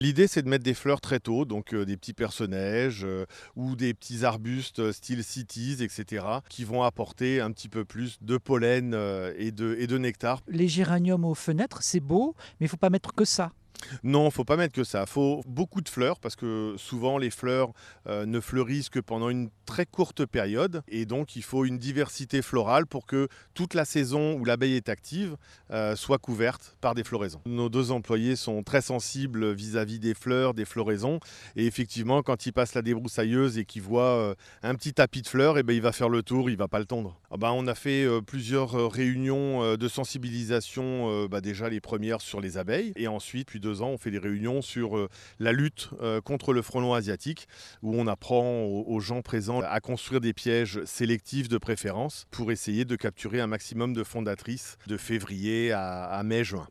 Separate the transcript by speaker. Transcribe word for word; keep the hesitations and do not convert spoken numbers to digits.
Speaker 1: L'idée, c'est de mettre des fleurs très tôt, donc heu, des petits perce-neige, heu, ou des petits arbustes, heu, style cytise et cetera, qui vont apporter un petit peu plus de pollen, heu, et de et de nectar.
Speaker 2: Les géraniums aux fenêtres, c'est beau, mais il faut pas mettre que ça.
Speaker 1: Non, faut pas mettre que ça. Faut beaucoup de fleurs parce que souvent les fleurs, heu, ne fleurissent que pendant une très courte période et donc il faut une diversité florale pour que toute la saison où l'abeille est active, heu, soit couverte par des floraisons. Nos deux employés sont très sensibles vis-à-vis des fleurs, des floraisons et effectivement quand ils passent la débroussailleuse et qu'ils voient, heu, un petit tapis de fleurs et ben il va faire le tour, il va pas le tondre. Ah bah, on a fait, heu, plusieurs, heu, réunions, heu, de sensibilisation, heu, bah, déjà les premières sur les abeilles et ensuite, depuis deux ans, on fait des réunions sur, heu, la lutte, heu, contre le frelon asiatique où on apprend aux aux gens présents à construire des pièges sélectifs de préférence pour essayer de capturer un maximum de fondatrices de février à à mai-juin.